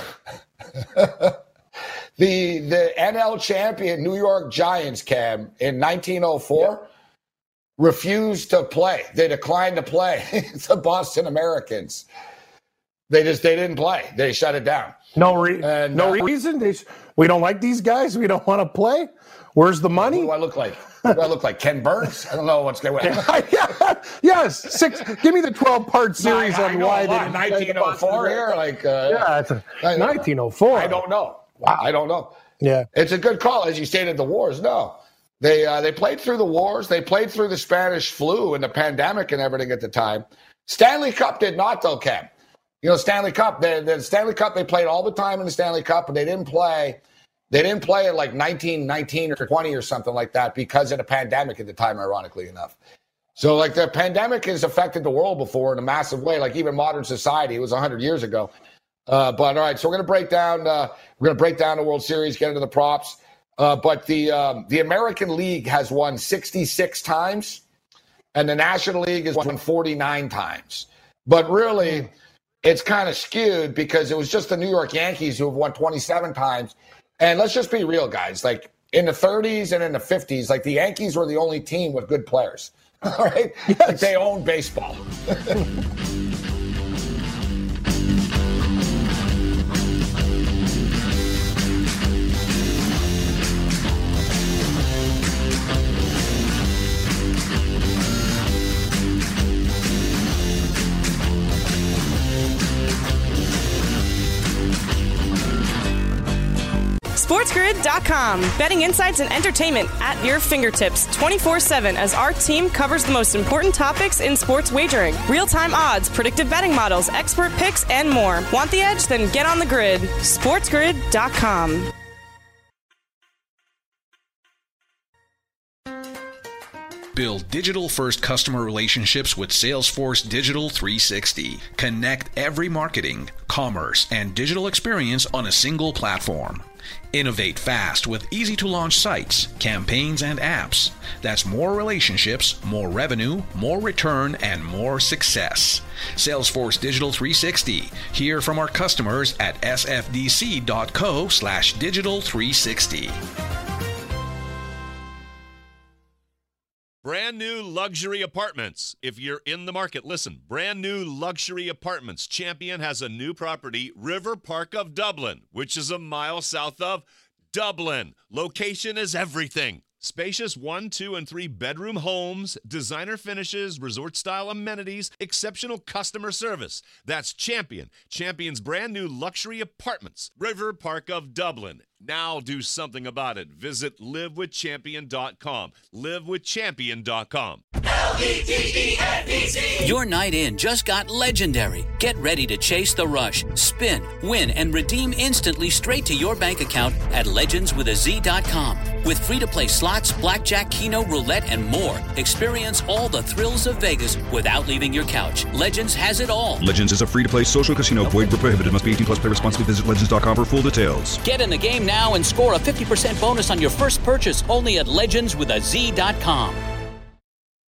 the, the N L champion New York Giants, Cam, in nineteen oh four, yeah. refused to play. They declined to play the Boston Americans. They just they didn't play. They shut it down. No, re- and, no uh, reason. They sh- we don't like these guys. We don't want to play. Where's the money? What do I look like? What do I look like? Ken Burns? I don't know what's going on. yeah, yes, six. Give me the twelve-part series I, I on know, why what, they nineteen oh four here. Like, uh, yeah, it's a, nineteen oh four. I don't know. Wow, I don't know. Yeah, it's a good call, as you stated. The wars, no, they uh, they played through the wars. They played through the Spanish flu and the pandemic and everything at the time. Stanley Cup did not, though, Ken. You know, Stanley Cup. The, the Stanley Cup. They played all the time in the Stanley Cup, but they didn't play. They didn't play it like nineteen nineteen or twenty or something like that because of the pandemic at the time, ironically enough. So, like, the pandemic has affected the world before in a massive way, like even modern society. It was one hundred years ago. Uh, but, all right, so we're going to break down uh, we're going to break down the World Series, get into the props. Uh, but the um, the American League has won sixty-six times, and the National League has won forty-nine times. But really, it's kind of skewed because it was just the New York Yankees who have won twenty-seven times. And let's just be real, guys. Like, in the thirties and in the fifties, like, the Yankees were the only team with good players. All right? Yes. Like, they owned baseball. SportsGrid dot com. Betting insights and entertainment at your fingertips twenty-four seven as our team covers the most important topics in sports wagering. Real-time odds, predictive betting models, expert picks, and more. Want the edge? Then get on the grid. SportsGrid dot com. Build digital-first customer relationships with Salesforce Digital three sixty. Connect every marketing, commerce, and digital experience on a single platform. Innovate fast with easy-to-launch sites, campaigns, and apps. That's more relationships, more revenue, more return, and more success. Salesforce Digital three sixty. Hear from our customers at sfdc.co slash digital 360. Brand new luxury apartments. If you're in the market, listen. Brand new luxury apartments. Champion has a new property, River Park of Dublin, which is a mile south of Dublin. Location is everything. Spacious one, two, and three bedroom homes, designer finishes, resort-style amenities, exceptional customer service. That's Champion. Champion's brand new luxury apartments, River Park of Dublin. Now do something about it. Visit live with champion dot com. live with champion dot com. L E G E N D Z. Your night in just got legendary. Get ready to chase the rush, spin, win, and redeem instantly straight to your bank account at legends with a z dot com. With free-to-play slots, blackjack, keno, roulette, and more, experience all the thrills of Vegas without leaving your couch. Legends has it all. Legends is a free-to-play social casino. Void where prohibited. Must be eighteen plus. Play responsibly. Visit legends dot com for full details. Get in the game now and score a fifty percent bonus on your first purchase only at legends with a z dot com.